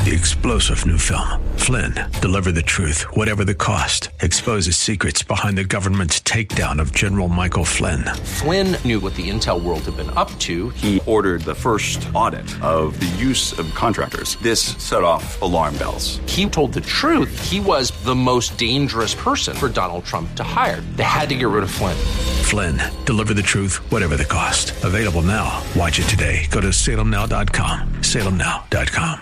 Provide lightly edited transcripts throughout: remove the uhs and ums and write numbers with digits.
the explosive new film, Flynn, Deliver the Truth, Whatever the Cost, exposes secrets behind the government's takedown of General Michael Flynn. Flynn knew what the intel world had been up to. He ordered the first audit of the use of contractors. This set off alarm bells. He told the truth. He was the most dangerous person for Donald Trump to hire. They had to get rid of Flynn. Flynn, Deliver the Truth, Whatever the Cost. Available now. Watch it today. Go to salemnow.com. salemnow.com.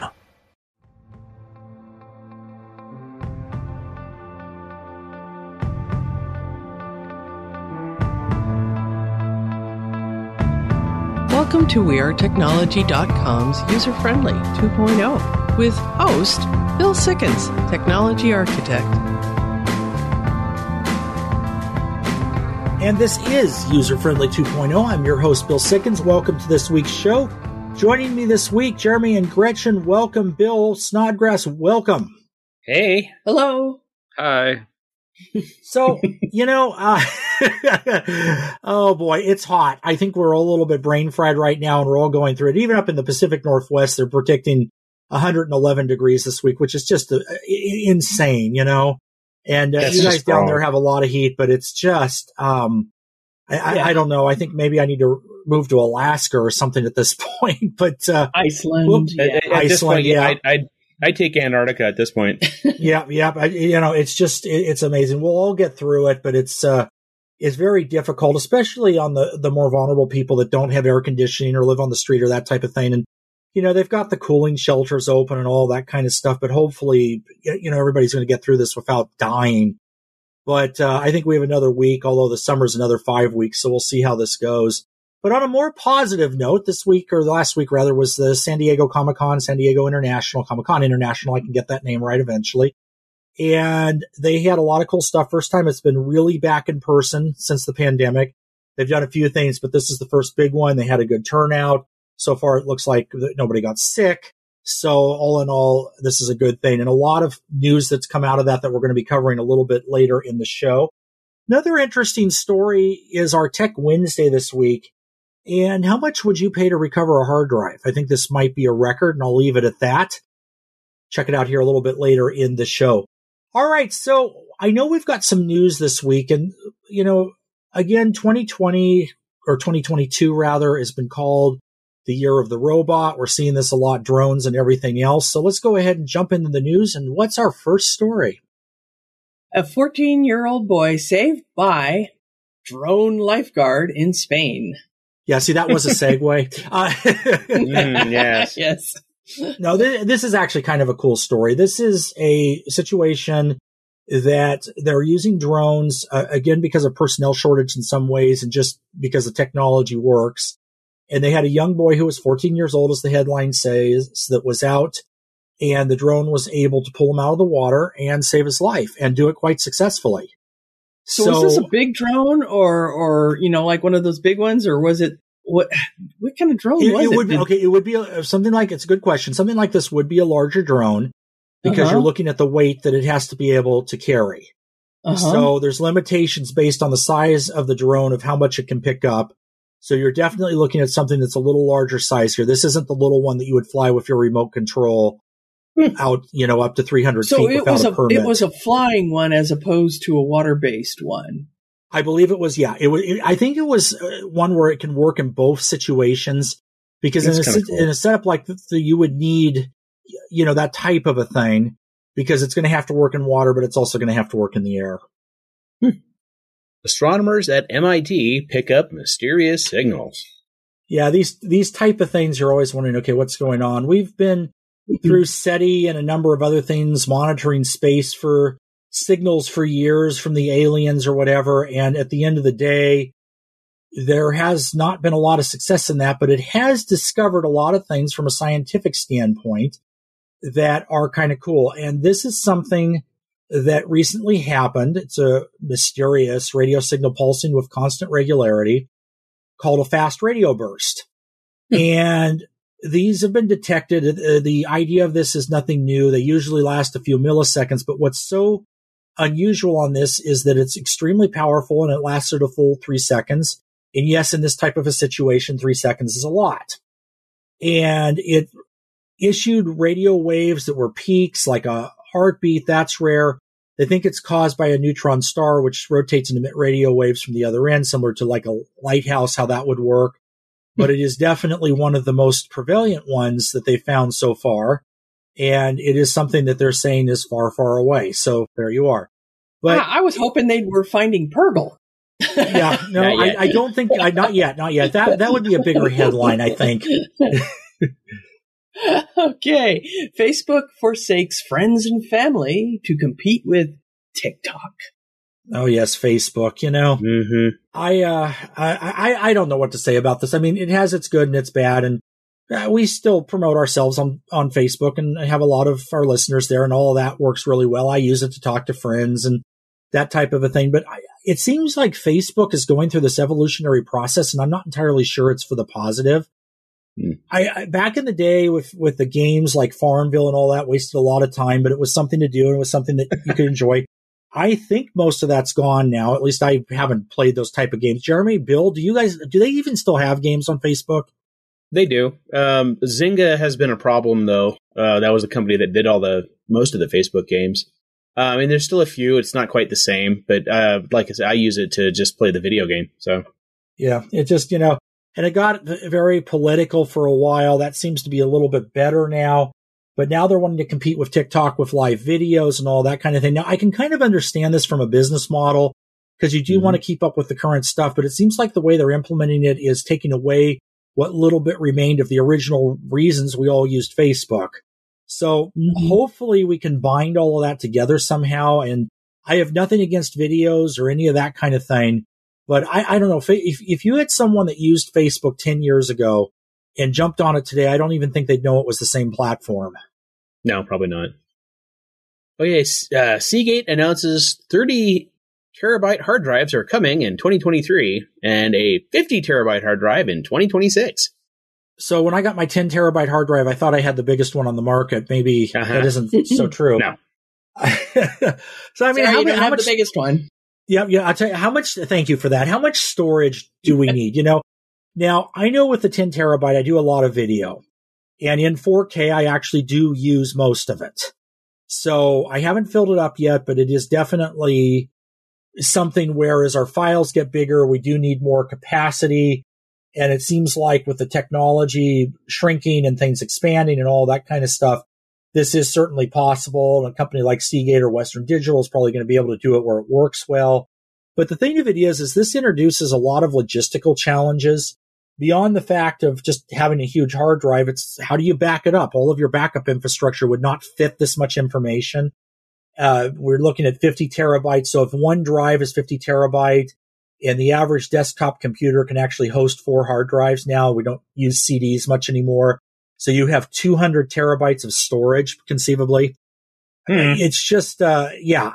Welcome to WeAreTechnology.com's User-Friendly 2.0 with host Bill Sickens, Technology Architect. And this is User-Friendly 2.0. I'm your host, Bill Sickens. Welcome to this week's show. Joining me this week, Jeremy and Gretchen. Welcome, Bill. Snodgrass, welcome. Hey. Hello. Hi. So, oh boy, it's hot. I think we're all a little bit brain fried right now, and we're all going through it. Even up in the Pacific Northwest, they're predicting 111 degrees this week, which is just insane, And you guys down there have a lot of heat, but it's just, I don't know. I think maybe I need to move to Alaska or something at this point, but Iceland. Iceland, I'd take Antarctica at this point. Yeah. It's just, it's amazing. We'll all get through it, but it's very difficult, especially on the more vulnerable people that don't have air conditioning or live on the street or that type of thing. And, they've got the cooling shelters open and all that kind of stuff, but hopefully, everybody's going to get through this without dying. But I think we have another week, although the summer's another 5 weeks, so we'll see how this goes. But on a more positive note, this week, or last week rather, was the San Diego Comic-Con, San Diego International, Comic-Con International. I can get that name right eventually. And they had a lot of cool stuff. First time it's been really back in person since the pandemic. They've done a few things, but this is the first big one. They had a good turnout. So far, it looks like nobody got sick. So all in all, this is a good thing. And a lot of news that's come out of that we're going to be covering a little bit later in the show. Another interesting story is our Tech Wednesday this week. And how much would you pay to recover a hard drive? I think this might be a record, and I'll leave it at that. Check it out here a little bit later in the show. All right, so I know we've got some news this week, and, again, 2020, or 2022 rather, has been called the year of the robot. We're seeing this a lot, drones and everything else. So let's go ahead and jump into the news, and what's our first story? A 14-year-old boy saved by drone lifeguard in Spain. Yeah, see, that was a segue. Yes. Yes. No, this is actually kind of a cool story. This is a situation that they're using drones, again, because of personnel shortage in some ways and just because the technology works. And they had a young boy who was 14 years old, as the headline says, that was out, and the drone was able to pull him out of the water and save his life and do it quite successfely. So was this a big drone or like one of those big ones, or was it what kind of drone was it? It would be something like, it's a good question. Something like this would be a larger drone because you're looking at the weight that it has to be able to carry. So there's limitations based on the size of the drone of how much it can pick up. So you're definitely looking at something that's a little larger size here. This isn't the little one that you would fly with your remote control out, up to 300 feet without a permit. It was a flying one as opposed to a water-based one. I believe it was, yeah. I think it was one where it can work in both situations, because in a setup like this, you would need, that type of a thing, because it's going to have to work in water, but it's also going to have to work in the air. Astronomers at MIT pick up mysterious signals. Yeah, these type of things, you're always wondering, okay, what's going on? We've been through SETI and a number of other things, monitoring space for signals for years from the aliens or whatever. And at the end of the day, there has not been a lot of success in that, but it has discovered a lot of things from a scientific standpoint that are kind of cool. And this is something that recently happened. It's a mysterious radio signal pulsing with constant regularity called a fast radio burst. And these have been detected. The idea of this is nothing new. They usually last a few milliseconds, but what's so unusual on this is that it's extremely powerful and it lasted a full 3 seconds. And yes, in this type of a situation, 3 seconds is a lot. And it issued radio waves that were peaks, like a heartbeat. That's rare. They think it's caused by a neutron star, which rotates and emit radio waves from the other end, similar to like a lighthouse, how that would work. But it is definitely one of the most prevalent ones that they found so far. And it is something that they're saying is far, far away. So there you are. But I was hoping they were finding Purgle. Yeah, no, I don't think, not yet. That would be a bigger headline, I think. Okay. Facebook forsakes friends and family to compete with TikTok. Oh yes, Facebook, Mm-hmm. I don't know what to say about this. I mean, it has its good and its bad, and we still promote ourselves on Facebook, and I have a lot of our listeners there, and all of that works really well. I use it to talk to friends and that type of a thing. But it seems like Facebook is going through this evolutionary process, and I'm not entirely sure it's for the positive. I back in the day with the games like Farmville and all that, wasted a lot of time, but it was something to do, and it was something that you could enjoy. I think most of that's gone now. At least I haven't played those type of games. Jeremy, Bill, do they even still have games on Facebook? They do. Zynga has been a problem, though. That was the company that did most of the Facebook games. I mean, there's still a few. It's not quite the same, but like I said, I use it to just play the video game. So yeah, it just, and it got very political for a while. That seems to be a little bit better now. But now they're wanting to compete with TikTok with live videos and all that kind of thing. Now, I can kind of understand this from a business model because you do want to keep up with the current stuff. But it seems like the way they're implementing it is taking away what little bit remained of the original reasons we all used Facebook. So hopefully we can bind all of that together somehow. And I have nothing against videos or any of that kind of thing. But I don't know, if you had someone that used Facebook 10 years ago and jumped on it today, I don't even think they'd know it was the same platform. No, probably not. Okay, Seagate announces 30 terabyte hard drives are coming in 2023 and a 50 terabyte hard drive in 2026. So when I got my 10 terabyte hard drive, I thought I had the biggest one on the market. Maybe that isn't so true. No. So I mean, how much the biggest one? Yeah. I'll tell you how much. Thank you for that. How much storage do we need? Now I know with the 10 terabyte, I do a lot of video, and in 4K, I actually do use most of it. So I haven't filled it up yet, but it is definitely something where as our files get bigger, we do need more capacity. And it seems like with the technology shrinking and things expanding and all that kind of stuff, this is certainly possible. And a company like Seagate or Western Digital is probably going to be able to do it where it works well. But the thing of it is this introduces a lot of logistical challenges beyond the fact of just having a huge hard drive. It's how do you back it up? All of your backup infrastructure would not fit this much information. We're looking at 50 terabytes. So if one drive is 50 terabyte and the average desktop computer can actually host 4 hard drives now, we don't use CDs much anymore. So you have 200 terabytes of storage, conceivably. It's just, But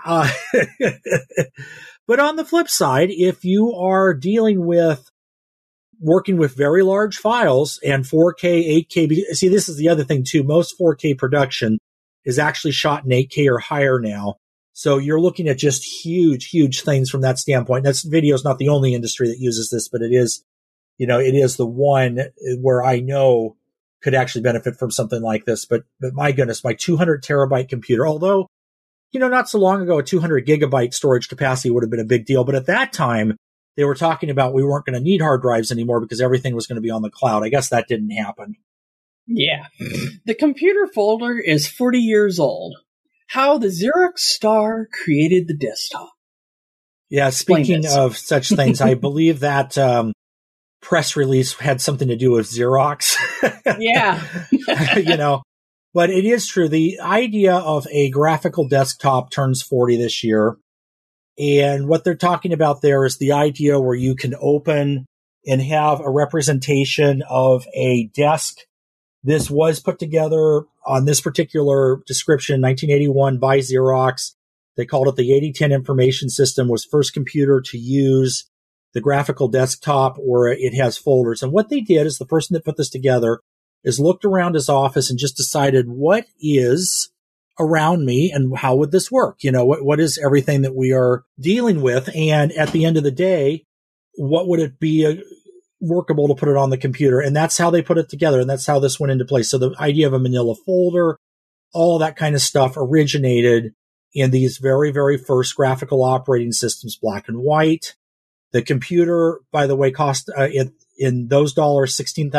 on the flip side, if you are working with very large files and 4K, 8K, see, this is the other thing too. Most 4K production is actually shot in 8K or higher now. So you're looking at just huge, huge things from that standpoint. Video is not the only industry that uses this, but it is the one where I know could actually benefit from something like this. But my goodness, my 200 terabyte computer, although, not so long ago, a 200 gigabyte storage capacity would have been a big deal. But at that time, they were talking about we weren't going to need hard drives anymore because everything was going to be on the cloud. I guess that didn't happen. Yeah. The computer folder is 40 years old. How the Xerox Star created the desktop. Yeah, speaking of such things, I believe that press release had something to do with Xerox. Yeah. But it is true. The idea of a graphical desktop turns 40 this year. And what they're talking about there is the idea where you can open and have a representation of a desk. This was put together on this particular description in 1981 by Xerox. They called it the 8010 Information System, was first computer to use the graphical desktop where it has folders. And what they did is the person that put this together is looked around his office and just decided what is around me and how would this work? What is everything that we are dealing with? And at the end of the day, what would it be workable to put it on the computer. And that's how they put it together. And that's how this went into place. So the idea of a manila folder, all that kind of stuff originated in these very, very first graphical operating systems, black and white. The computer, by the way, cost in those dollars,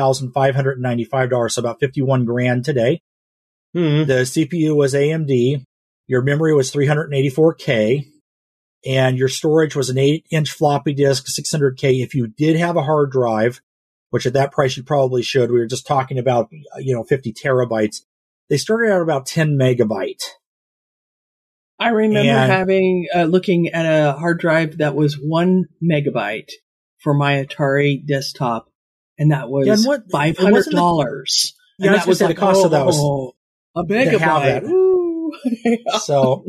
$16,595, so about $51,000 today. Mm-hmm. The CPU was AMD. Your memory was 384K. And your storage was an 8-inch floppy disk, 600K. If you did have a hard drive, which at that price you probably should, we were just talking about, 50 terabytes. They started out about 10 megabyte. I remember looking at a hard drive that was 1 megabyte for my Atari desktop, and that was $500. Yeah, that was the cost of that was a megabyte. So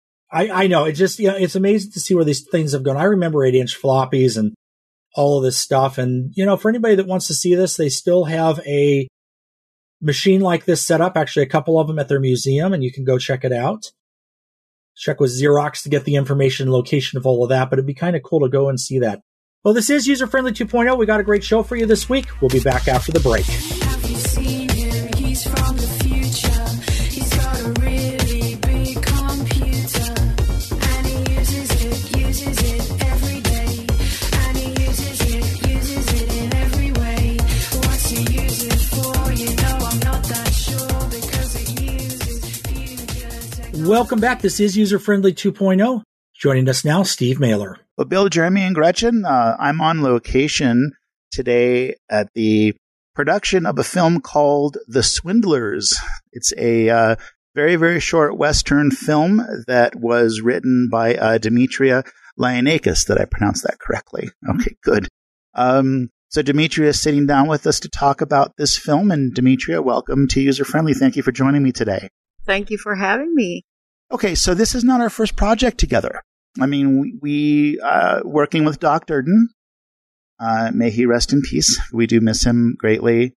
I know, it's just, it's amazing to see where these things have gone. I remember 8-inch floppies and all of this stuff. And, for anybody that wants to see this, they still have a machine like this set up, actually a couple of them at their museum, and you can go check it out. Check with Xerox to get the information and location of all of that, but it'd be kind of cool to go and see that. Well, this is User Friendly 2.0. We got a great show for you this week. We'll be back after the break. Have you seen him? He's from the future. He's got a really big computer, and he uses it every day, and he uses it in every way. What's he use it for? I'm not that sure, because it uses future technology. Welcome back. This is User Friendly 2.0. Joining us now, Steve Mailer. Well, Bill, Jeremy, and Gretchen, I'm on location today at the production of a film called The Swindlers. It's a very, very short Western film that was written by Demetria Leonakis. Did I pronounce that correctly? Okay, good. So Demetria is sitting down with us to talk about this film. And Demetria, welcome to User Friendly. Thank you for joining me today. Thank you for having me. Okay, so this is not our first project together. I mean, we working with Doc Durden, may he rest in peace. We do miss him greatly.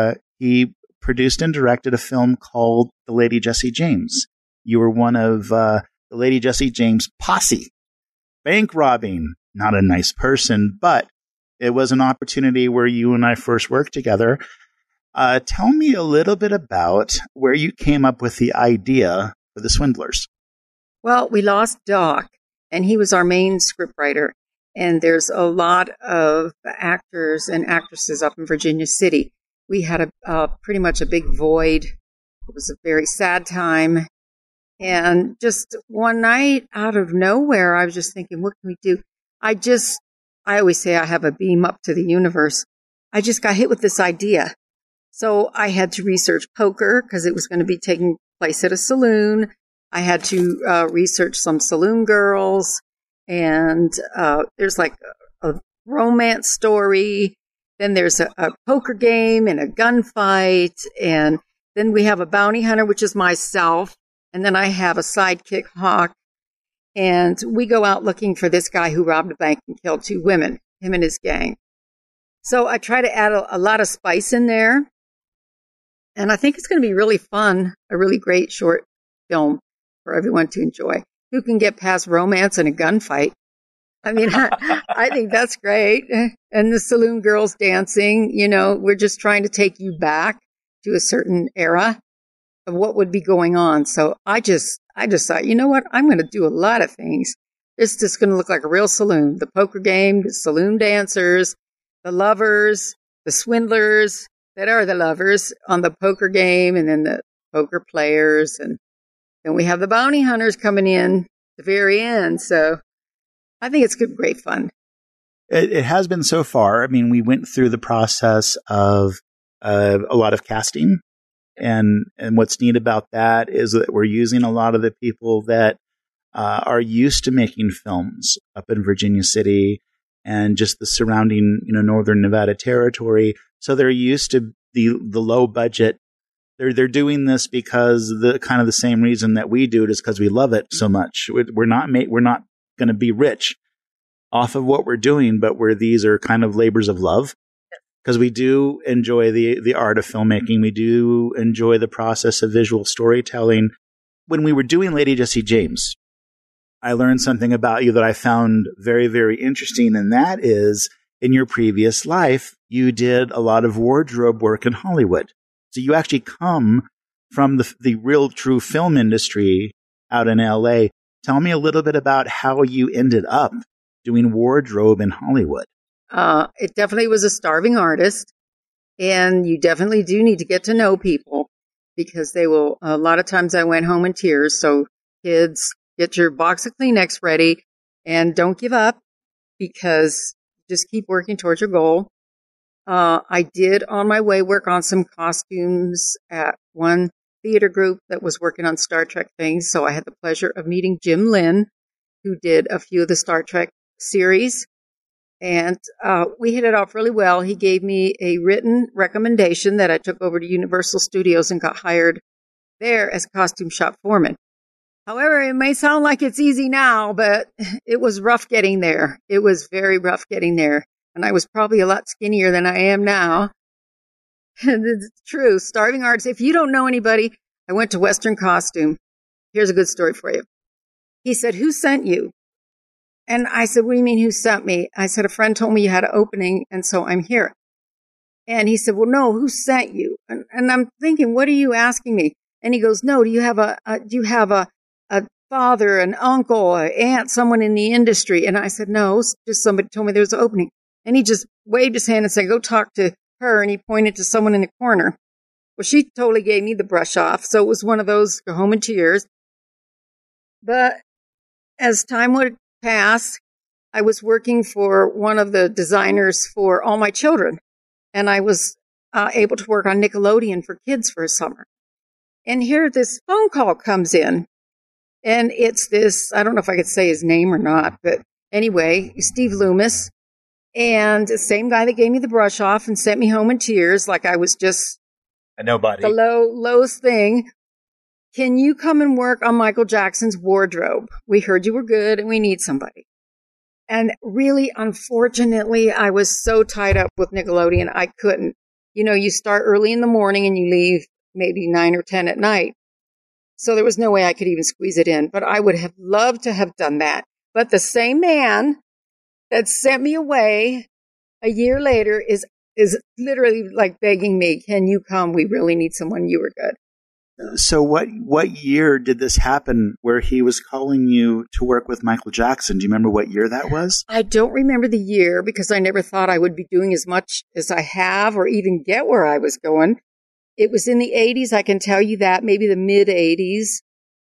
He produced and directed a film called The Lady Jesse James. You were one of the Lady Jesse James posse. Bank robbing, not a nice person, but it was an opportunity where you and I first worked together. Tell me a little bit about where you came up with the idea for The Swindlers. Well, we lost Doc, and he was our main scriptwriter. And there's a lot of actors and actresses up in Virginia City. We had pretty much a big void. It was a very sad time. And just one night out of nowhere, I was just thinking, what can we do? I always say I have a beam up to the universe. I just got hit with this idea. So I had to research poker because it was going to be taking place at a saloon. I had to research some saloon girls, and there's like a romance story. Then there's a poker game and a gunfight, and then we have a bounty hunter, which is myself, and then I have a sidekick, Hawk, and we go out looking for this guy who robbed a bank and killed 2 women, him and his gang. So I try to add a lot of spice in there, and I think it's going to be really fun, a really great short film for everyone to enjoy. Who can get past romance and a gunfight? I mean, I think that's great. And the saloon girls dancing, we're just trying to take you back to a certain era of what would be going on. So I just thought, you know what? I'm going to do a lot of things. It's just going to look like a real saloon. The poker game, the saloon dancers, the lovers, the swindlers that are the lovers on the poker game, and then the poker players, and then we have the bounty hunters coming in at the very end. So I think it's great fun. It has been so far. I mean, we went through the process of a lot of casting. And what's neat about that is that we're using a lot of the people that are used to making films up in Virginia City and just the surrounding, northern Nevada territory. So they're used to the low budget. They're doing this because the kind of the same reason that we do it is because we love it so much. We're not going to be rich off of what we're doing, but these are kind of labors of love, because we do enjoy the art of filmmaking. We do enjoy the process of visual storytelling. When we were doing Lady Jesse James, I learned something about you that I found very, very interesting, and that is, in your previous life, you did a lot of wardrobe work in Hollywood. So you actually come from the real true film industry out in LA. Tell me a little bit about how you ended up doing wardrobe in Hollywood. It definitely was a starving artist, and you definitely do need to get to know people because they will, a lot of times I went home in tears. So kids, get your box of Kleenex ready and don't give up because just keep working towards your goal. I did on my way work on some costumes at one theater group that was working on Star Trek things. So I had the pleasure of meeting Jim Lynn, who did a few of the Star Trek series. And we hit it off really well. He gave me a written recommendation that I took over to Universal Studios and got hired there as costume shop foreman. However, it may sound like it's easy now, but it was rough getting there. It was very rough getting there. And I was probably a lot skinnier than I am now. It's true. Starving artists. If you don't know anybody, I went to Western Costume. Here's a good story for you. He said, "Who sent you?" And I said, "What do you mean, who sent me?" I said, "A friend told me you had an opening, and so I'm here." And he said, "Well, no, who sent you?" And I'm thinking, what are you asking me? And he goes, "No, do you have a father, an uncle, an aunt, someone in the industry?" And I said, "No, just somebody told me there was an opening." And he just waved his hand and said, "Go talk to her." And he pointed to someone in the corner. Well, she totally gave me the brush off. So it was one of those go home in tears. But as time would pass, I was working for one of the designers for all my children. And I was able to work on Nickelodeon for kids for a summer. And here this phone call comes in. And it's this, I don't know if I could say his name or not, but anyway, Steve Loomis. And the same guy that gave me the brush off and sent me home in tears like I was just a nobody. The lowest thing. "Can you come and work on Michael Jackson's wardrobe? We heard you were good and we need somebody." And really, unfortunately, I was so tied up with Nickelodeon, I couldn't. You know, you start early in the morning and you leave maybe 9 or 10 at night. So there was no way I could even squeeze it in. But I would have loved to have done that. But the same man that sent me away a year later is literally like begging me, "Can you come? We really need someone. You were good." So what year did this happen where he was calling you to work with Michael Jackson? Do you remember what year that was? I don't remember the year because I never thought I would be doing as much as I have or even get where I was going. It was in the 80s, I can tell you that, maybe the mid-80s.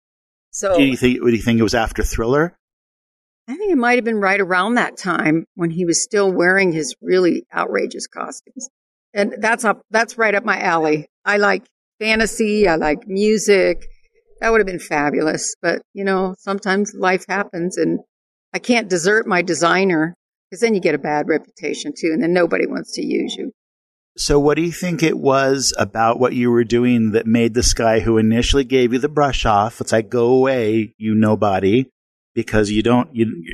So do you think it was after Thriller? I think it might have been right around that time when he was still wearing his really outrageous costumes. And that's right up my alley. I like fantasy. I like music. That would have been fabulous. But, you know, sometimes life happens and I can't desert my designer because then you get a bad reputation too. And then nobody wants to use you. So what do you think it was about what you were doing that made this guy who initially gave you the brush off, it's like, "Go away, you nobody," because you don't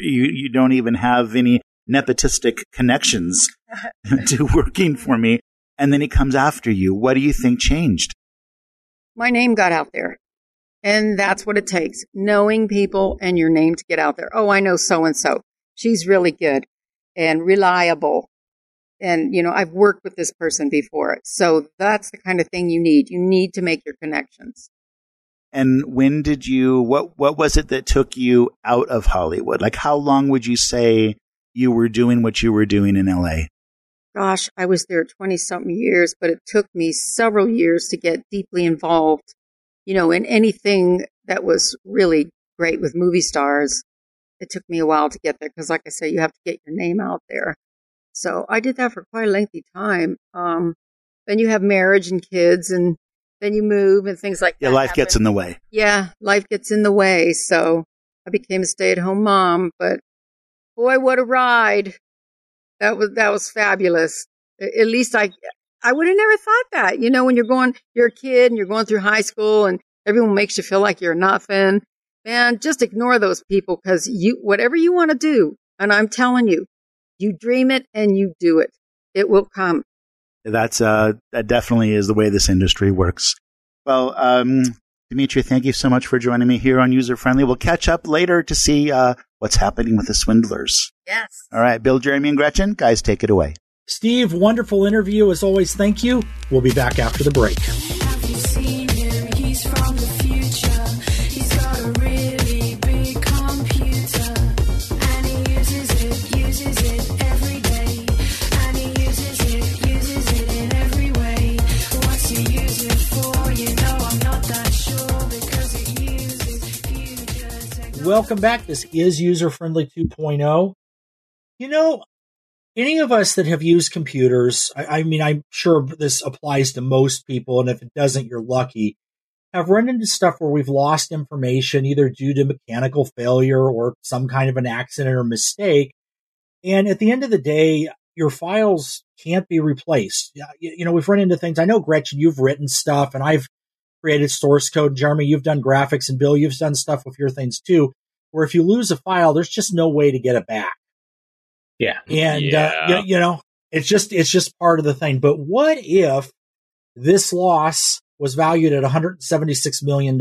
even have any nepotistic connections to working for me, and then he comes after you. What do you think changed? My name got out there, and that's what it takes, knowing people and your name to get out there. "Oh, I know so-and-so. She's really good and reliable. And, you know, I've worked with this person before." So that's the kind of thing you need. You need to make your connections. And when did what was it that took you out of Hollywood? Like, how long would you say you were doing what you were doing in LA? Gosh, I was there 20-something years, but it took me several years to get deeply involved, you know, in anything that was really great with movie stars. It took me a while to get there because, like I say, you have to get your name out there. So I did that for quite a lengthy time. Then you have marriage and kids, and then you move and things like that. Yeah, life gets in the way. Yeah, life gets in the way. So I became a stay-at-home mom. But boy, what a ride! That was fabulous. At least I would have never thought that. You know, when you're a kid and you're going through high school, and everyone makes you feel like you're nothing. Man, just ignore those people because whatever you want to do, and I'm telling you. You dream it and you do it. It will come. That definitely is the way this industry works. Well, Dimitri, thank you so much for joining me here on User Friendly. We'll catch up later to see what's happening with the swindlers. Yes. All right, Bill, Jeremy, and Gretchen, guys, take it away. Steve, wonderful interview as always. Thank you. We'll be back after the break. Have you seen him? He's from the future. He's got a really big computer, and he uses it every day. And he uses it in every way. What's he use it for? You know I'm not that sure, because it uses future technology. Welcome back. This is User Friendly 2.0. You know, any of us that have used computers, I mean, I'm sure this applies to most people, and if it doesn't, you're lucky, have run into stuff where we've lost information either due to mechanical failure or some kind of an accident or mistake. And at the end of the day, your files can't be replaced. You know, we've run into things. I know, Gretchen, you've written stuff, and I've created source code. Jeremy, you've done graphics, and Bill, you've done stuff with your things too, where if you lose a file, there's just no way to get it back. Yeah. And, you know, it's just part of the thing. But what if this loss was valued at $176 million?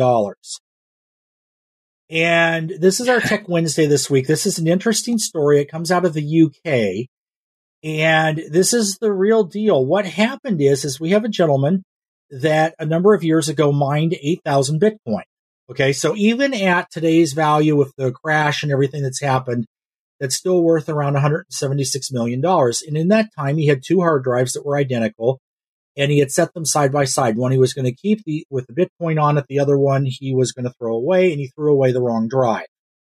And this is our Tech Wednesday this week. This is an interesting story. It comes out of the UK. And this is the real deal. What happened is we have a gentleman that a number of years ago mined 8,000 Bitcoin. Okay. So even at today's value with the crash and everything that's happened, that's still worth around $176 million. And in that time, he had 2 hard drives that were identical, and he had set them side by side. One he was going to keep with the Bitcoin on it. The other one he was going to throw away, and he threw away the wrong drive.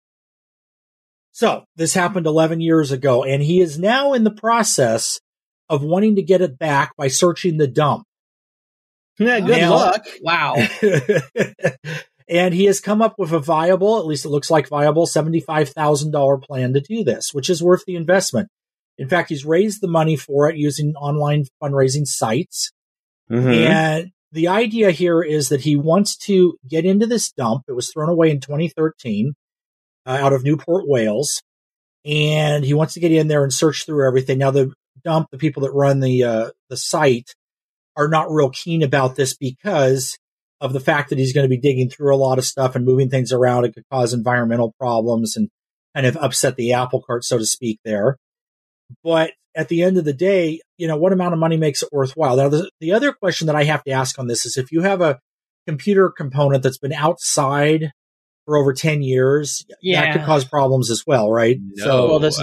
So this happened 11 years ago, and he is now in the process of wanting to get it back by searching the dump. Yeah, good luck. Wow. And he has come up with a viable, at least it looks like viable, $75,000 plan to do this, which is worth the investment. In fact, he's raised the money for it using online fundraising sites. Mm-hmm. And the idea here is that he wants to get into this dump. It was thrown away in 2013 out of Newport, Wales. And he wants to get in there and search through everything. Now, the dump, the people that run the site are not real keen about this because of the fact that he's going to be digging through a lot of stuff and moving things around. It could cause environmental problems and kind of upset the apple cart, so to speak, there. But at the end of the day, you know, what amount of money makes it worthwhile? Now, the other question that I have to ask on this is if you have a computer component that's been outside for over 10 years, that could cause problems as well, right? No, so,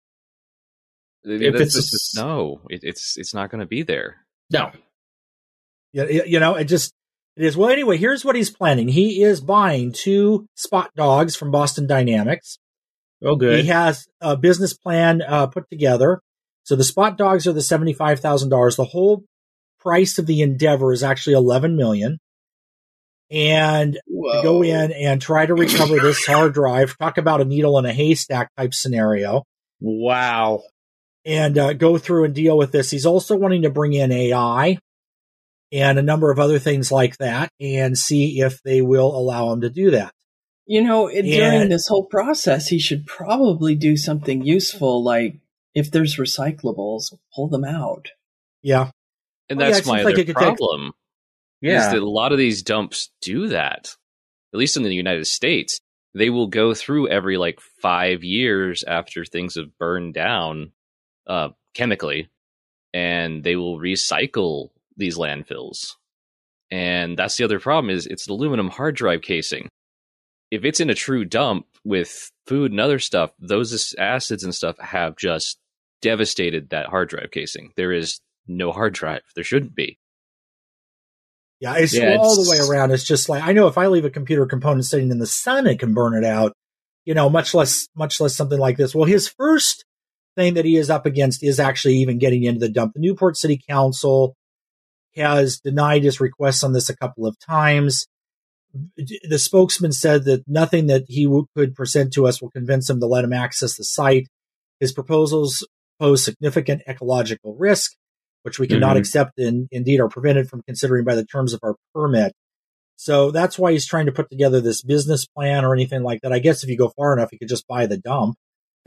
it's not going to be there. No. You know, it is. Well, anyway, here's what he's planning. He is buying 2 Spot dogs from Boston Dynamics. Oh, good. He has a business plan put together. So the Spot dogs are the $75,000. The whole price of the endeavor is actually $11 million. And to go in and try to recover this hard drive, talk about a needle in a haystack type scenario. Wow. And go through and deal with this. He's also wanting to bring in AI and a number of other things like that and see if they will allow him to do that. You know, during this whole process, he should probably do something useful, like if there's recyclables, pull them out. Yeah. And that's my other problem. Is that a lot of these dumps do that, at least in the United States. They will go through every 5 years after things have burned down chemically, and they will recycle these landfills. And that's the other problem is it's an aluminum hard drive casing. If it's in a true dump with food and other stuff, those acids and stuff have just devastated that hard drive casing. There is no hard drive. There shouldn't be. Yeah, it's all the way around. It's just I know if I leave a computer component sitting in the sun, it can burn it out, you know, much less something like this. Well, his first thing that he is up against is actually even getting into the dump. The Newport City Council has denied his requests on this a couple of times. The spokesman said that nothing that he could present to us will convince him to let him access the site. His proposals pose significant ecological risk, which we cannot accept and indeed are prevented from considering by the terms of our permit. So that's why he's trying to put together this business plan or anything like that. I guess if you go far enough, you could just buy the dump.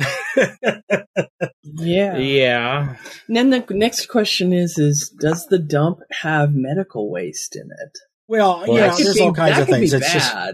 Yeah. And then the next question is does the dump have medical waste in it? Well yeah, there's all kinds of things. It's bad.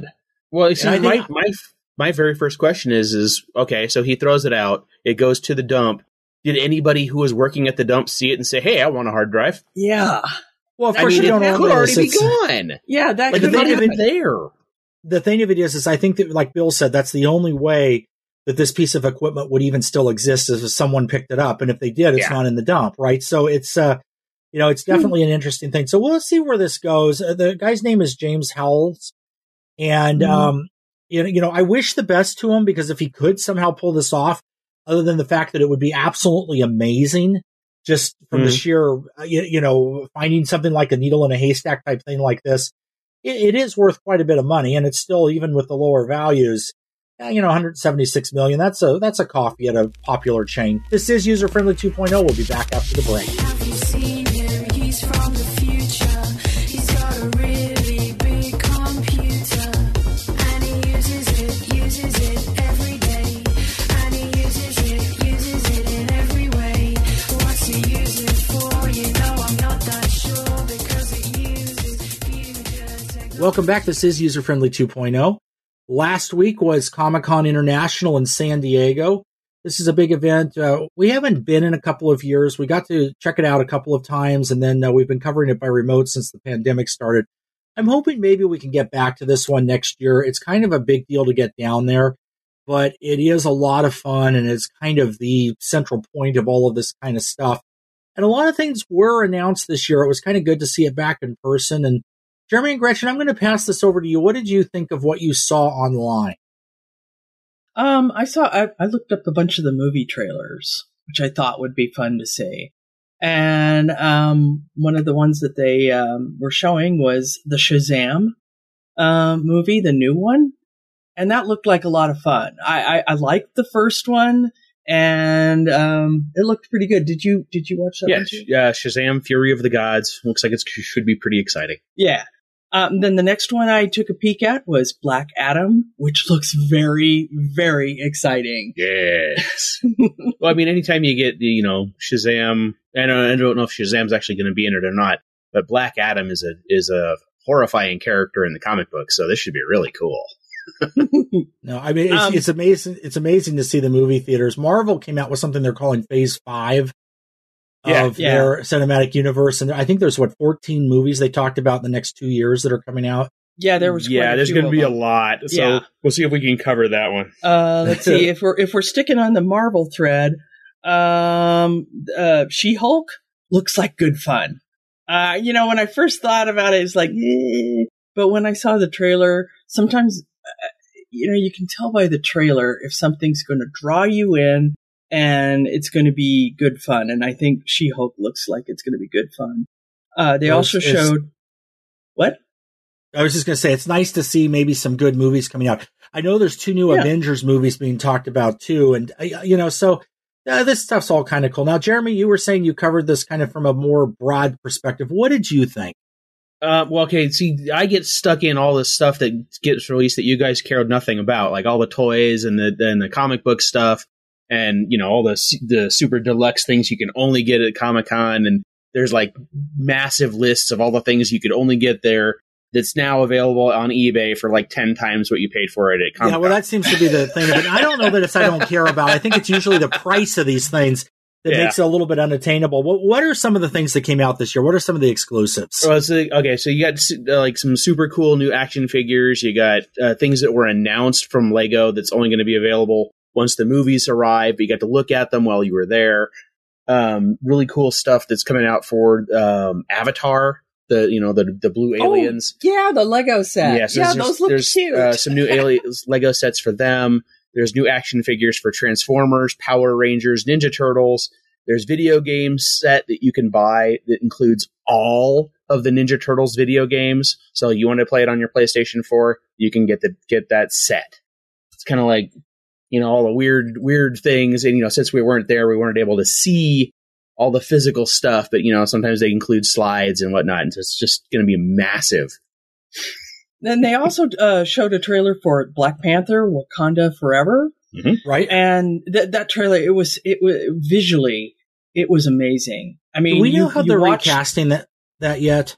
My very first question is okay, so he throws it out, it goes to the dump. Did anybody who was working at the dump see it and say, "Hey, I want a hard drive"? Yeah. Well, of course you don't it could already be gone. Yeah, that could have been there. The thing of it is I think that, like Bill said, that's the only way that this piece of equipment would even still exist is if someone picked it up. And if they did, it's not in the dump, right? So it's, it's definitely an interesting thing. So we'll see where this goes. The guy's name is James Howells. And, I wish the best to him, because if he could somehow pull this off, other than the fact that it would be absolutely amazing, just from the sheer, finding something like a needle in a haystack type thing like this, it is worth quite a bit of money. And it's still, even with the lower values, $176 million. That's a coffee at a popular chain. This is User Friendly 2.0. We'll be back after the break. Have you seen him? He's from the future. He's got a really big computer, and he uses it every day, and he uses it in every way. What's he use it for? You know, I'm not that sure, because it uses future technology. Welcome back. This is User Friendly 2.0. Last week was Comic-Con International in San Diego. This is a big event. We haven't been in a couple of years. We got to check it out a couple of times, and then we've been covering it by remote since the pandemic started. I'm hoping maybe we can get back to this one next year. It's kind of a big deal to get down there, but it is a lot of fun, and it's kind of the central point of all of this kind of stuff. And a lot of things were announced this year. It was kind of good to see it back in person. And Jeremy and Gretchen, I'm going to pass this over to you. What did you think of what you saw online? I looked up a bunch of the movie trailers, which I thought would be fun to see. And one of the ones that they were showing was the Shazam movie, the new one. And that looked like a lot of fun. I liked the first one, and it looked pretty good. Did you watch that one too? Yeah, Shazam! Fury of the Gods. Looks like it should be pretty exciting. Yeah. Then the next one I took a peek at was Black Adam, which looks very, very exciting. Yes. Well, I mean, anytime you get Shazam, I don't know if Shazam's actually going to be in it or not, but Black Adam is a horrifying character in the comic book, so this should be really cool. No, I mean, it's amazing. It's amazing to see the movie theaters. Marvel came out with something they're calling Phase 5 of their cinematic universe. And I think there's 14 movies they talked about in the next 2 years that are coming out. Yeah, there's going to be a lot. So we'll see if we can cover that one. Let's see if we're sticking on the Marvel thread. She-Hulk looks like good fun. When I first thought about it, it's like, but when I saw the trailer, sometimes you can tell by the trailer if something's going to draw you in and it's going to be good fun. And I think She-Hulk looks like it's going to be good fun. They also showed... What? I was just going to say, it's nice to see maybe some good movies coming out. I know there's 2 new Avengers movies being talked about too. And, so this stuff's all kind of cool. Now, Jeremy, you were saying you covered this kind of from a more broad perspective. What did you think? Okay, see, I get stuck in all this stuff that gets released that you guys cared nothing about, like all the toys and the comic book stuff, and all the super deluxe things you can only get at Comic-Con, and there's like massive lists of all the things you could only get there that's now available on eBay for like 10 times what you paid for it at Comic-Con. Yeah, well, that seems to be the thing. But I don't know that it's I don't care about. I think it's usually the price of these things that makes it a little bit unattainable. What are some of the things that came out this year? What are some of the exclusives? Well, so you got like some super cool new action figures. You got things that were announced from Lego that's only going to be available once the movies arrive. You got to look at them while you were there. Really cool stuff that's coming out for Avatar. The blue aliens. Oh, yeah, the Lego set. Yeah, so those look cute. There's some new Lego sets for them. There's new action figures for Transformers, Power Rangers, Ninja Turtles. There's video game set that you can buy that includes all of the Ninja Turtles video games. So you want to play it on your PlayStation 4, you can get that set. It's kind of like, all the weird things. And, since we weren't there, we weren't able to see all the physical stuff, but, sometimes they include slides and whatnot. And so it's just going to be massive. Then they also showed a trailer for Black Panther: Wakanda Forever, right? And that trailer, it was visually, it was amazing. I mean, do we know how they're recasting that yet?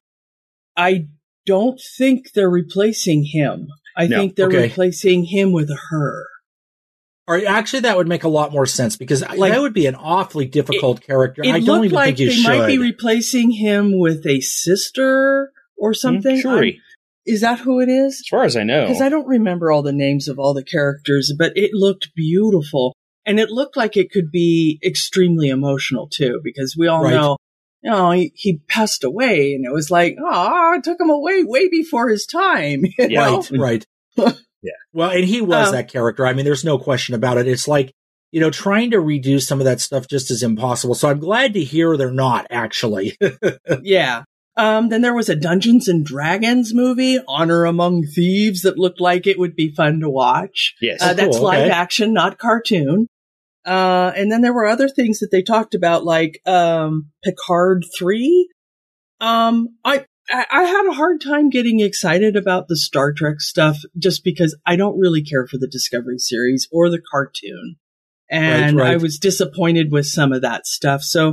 I don't think they're replacing him. I think they're replacing him with her. Or actually, that would make a lot more sense because that would be an awfully difficult character. I don't even think you should. They might be replacing him with a sister or something. Shuri. Is that who it is? As far as I know. Because I don't remember all the names of all the characters, but it looked beautiful. And it looked like it could be extremely emotional, too, because we all know, he passed away, and it was like, it took him away way before his time. Right. Yeah. Well, and he was that character. I mean, there's no question about it. It's like, trying to redo some of that stuff just is impossible. So I'm glad to hear they're not, actually. Yeah. Then there was a Dungeons and Dragons movie, Honor Among Thieves, that looked like it would be fun to watch. Yes. That's live action, not cartoon. And then there were other things that they talked about, like Picard 3. I had a hard time getting excited about the Star Trek stuff just because I don't really care for the Discovery series or the cartoon. And I was disappointed with some of that stuff. So,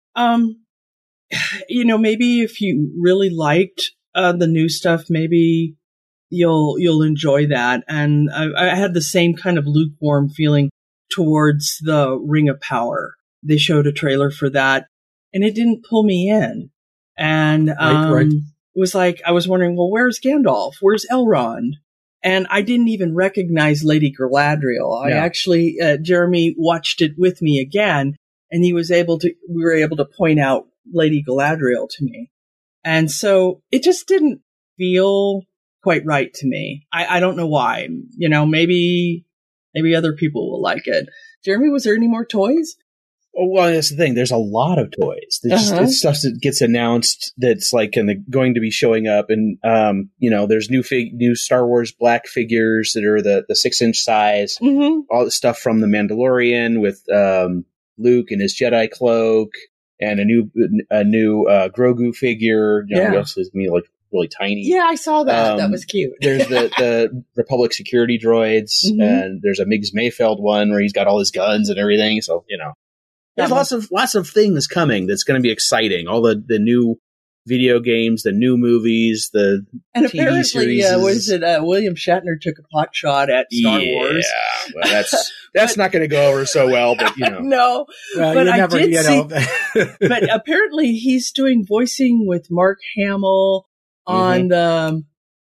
maybe if you really liked the new stuff, maybe you'll enjoy that. And I had the same kind of lukewarm feeling towards the Ring of Power. They showed a trailer for that, and it didn't pull me in. And it was like, I was wondering, well, where's Gandalf? Where's Elrond? And I didn't even recognize Lady Galadriel. I actually, Jeremy watched it with me again, and we were able to point out Lady Galadriel to me. And so it just didn't feel quite right to me. I don't know why. Maybe other people will like it. Jeremy, was there any more toys? Oh, well, that's the thing. There's a lot of toys. It's stuff that gets announced that's like going to be showing up, and there's new Star Wars black figures that are the 6-inch size. Mm-hmm. All the stuff from the Mandalorian with Luke and his Jedi cloak, and a new Grogu figure. Obviously, like really tiny. Yeah, I saw that. That was cute. There's the Republic security droids, mm-hmm. and there's a Miggs Mayfeld one where he's got all his guns and everything. So there's lots of things coming that's going to be exciting. All the new video games, the new movies, the and TV apparently, series. William Shatner took a pot shot at Star Wars. Yeah, well, that's not going to go over so well. But no, but I did see. But apparently, he's doing voicing with Mark Hamill on the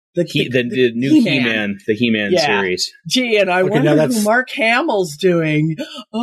new He-Man, the He-Man series. Gee, and I wonder who Mark Hamill's doing.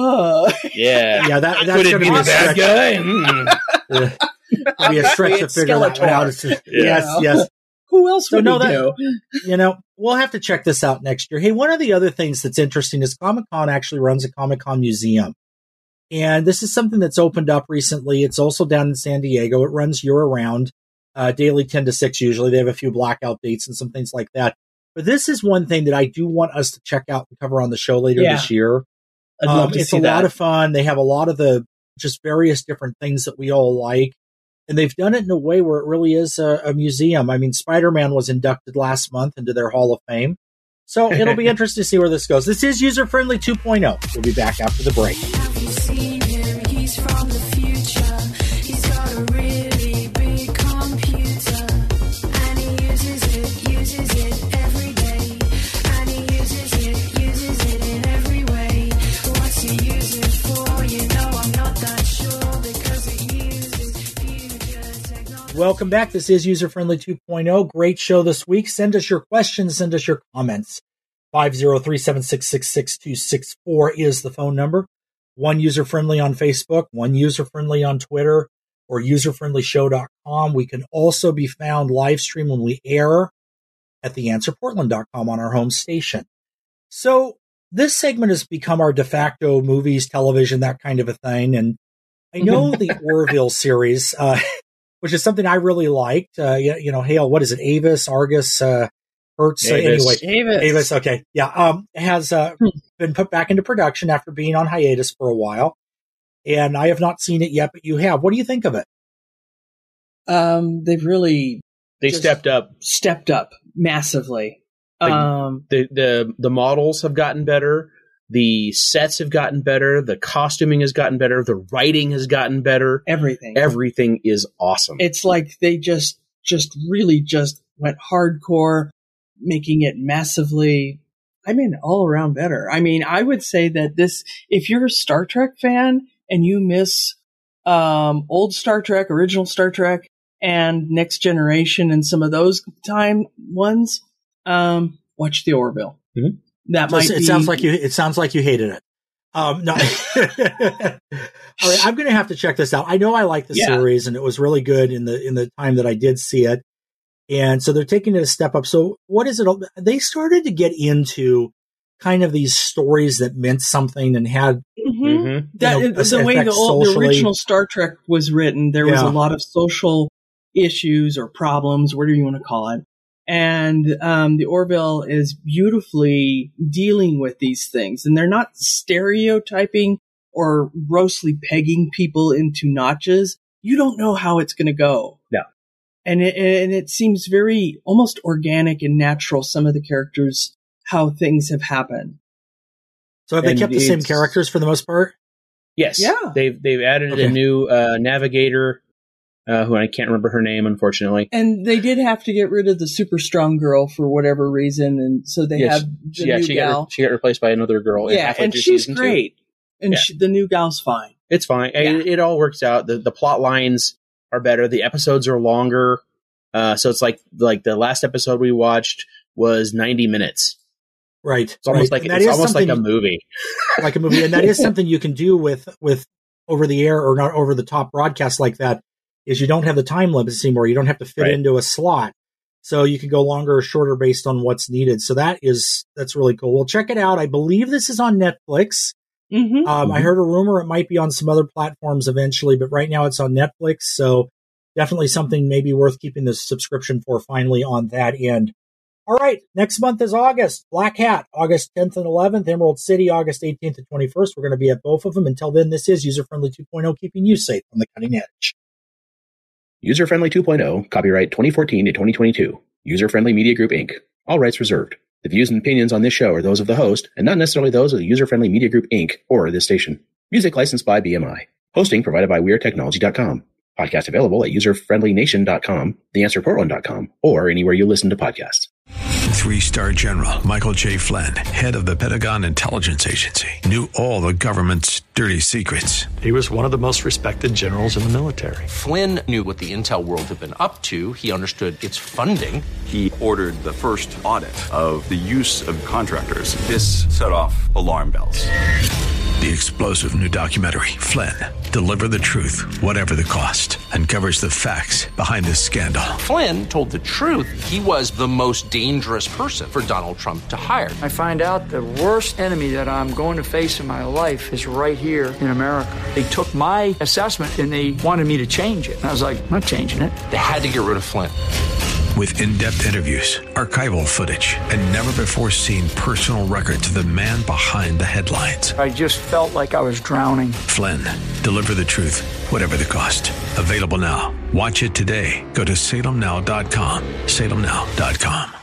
Yeah, that's could it be the bad guy? It'd be a stretch to figure that one out. Yes. Who else would do? We'll have to check this out next year. Hey, one of the other things that's interesting is Comic-Con actually runs a Comic-Con museum. And this is something that's opened up recently. It's also down in San Diego. It runs year-round. Daily 10 to 6 usually. They have a few blackout dates and some things like that. But this is one thing that I do want us to check out and cover on the show later this year. I'd love to see that. It's a lot of fun. They have a lot of the just various different things that we all like. And they've done it in a way where it really is a museum. I mean, Spider-Man was inducted last month into their Hall of Fame. So it'll be interesting to see where this goes. This is User Friendly 2.0. We'll be back after the break. Have you seen him? He's from the future. He's got a really big computer, and he uses it every day, and he uses it in every way. What's he use it for? I'm not that sure, because it uses future technology. Welcome back. This is User Friendly 2.0. Great show this week. Send us your questions. Send us your comments. 503-766-6264 is the phone number. One User Friendly on Facebook, one User Friendly on Twitter, or userfriendlyshow.com. We can also be found live stream when we air at theanswerportland.com on our home station. So this segment has become our de facto movies, television, that kind of a thing. And I know the Orville series, which is something I really liked. Hale, what is it? Avis, Argus, Hertz, Avis, okay. Yeah, has been put back into production after being on hiatus for a while. And I have not seen it yet, but you have. What do you think of it? They've really... They stepped up massively. The models have gotten better. The sets have gotten better. The costuming has gotten better. The writing has gotten better. Everything is awesome. It's like they just really went hardcore, making it massively all around better. I mean, I would say that if you're a Star Trek fan and you miss old Star Trek, original Star Trek, and Next Generation and some of those time ones, watch The Orville. Mm-hmm. It sounds like you hated it. No. All right, I'm going to have to check this out. I know I like the series, and it was really good in the time that I did see it. And so they're taking it a step up. So what is it? They started to get into kind of these stories that meant something and had the way the original Star Trek was written. There was a lot of social issues or problems, whatever you want to call it. And the Orville is beautifully dealing with these things. And they're not stereotyping or grossly pegging people into notches. You don't know how it's going to go. No. And it seems very almost organic and natural, some of the characters, how things have happened. So have they kept the same characters for the most part? Yes. Yeah. They've added a new navigator, who I can't remember her name, unfortunately. And they did have to get rid of the super strong girl for whatever reason, and so they have the new gal. She got replaced by another girl. Yeah, and she's great. And the new gal's fine. It's fine. Yeah. It all works out. The plot lines are better. The episodes are longer. So it's like the last episode we watched was 90 minutes. Right. It's almost like a movie. Like a movie. And that is something you can do with over the air or not over the top broadcasts like that, is you don't have the time limits anymore. You don't have to fit into a slot. So you can go longer or shorter based on what's needed. So that's really cool. Well, check it out. I believe this is on Netflix. Mm-hmm. I heard a rumor it might be on some other platforms eventually, but right now it's on Netflix. So definitely something maybe worth keeping the subscription for finally on that end. All right. Next month is August. Black Hat, August 10th and 11th. Emerald City, August 18th and 21st. We're going to be at both of them. Until then, this is User Friendly 2.0, keeping you safe on the cutting edge. User Friendly 2.0, copyright 2014 to 2022. User Friendly Media Group, Inc. All rights reserved. The views and opinions on this show are those of the host and not necessarily those of the User Friendly Media Group, Inc. or this station. Music licensed by BMI. Hosting provided by WeirdTechnology.com. Podcast available at userfriendlynation.com, theanswerportland.com, or anywhere you listen to podcasts. 3-star General Michael J. Flynn, head of the Pentagon Intelligence Agency, knew all the government's dirty secrets. He was one of the most respected generals in the military. Flynn knew what the intel world had been up to. He understood its funding. He ordered the first audit of the use of contractors. This set off alarm bells. The explosive new documentary, Flynn, Deliver the Truth, Whatever the Cost, uncovers the facts behind this scandal. Flynn told the truth. He was the most dangerous person for Donald Trump to hire. I find out the worst enemy that I'm going to face in my life is right here in America. They took my assessment and they wanted me to change it. And I was like, I'm not changing it. They had to get rid of Flynn. With in-depth interviews, archival footage, and never-before-seen personal records of the man behind the headlines. I just felt like I was drowning. Flynn, Deliver the Truth, Whatever the Cost. Available now. Watch it today. Go to salemnow.com. salemnow.com.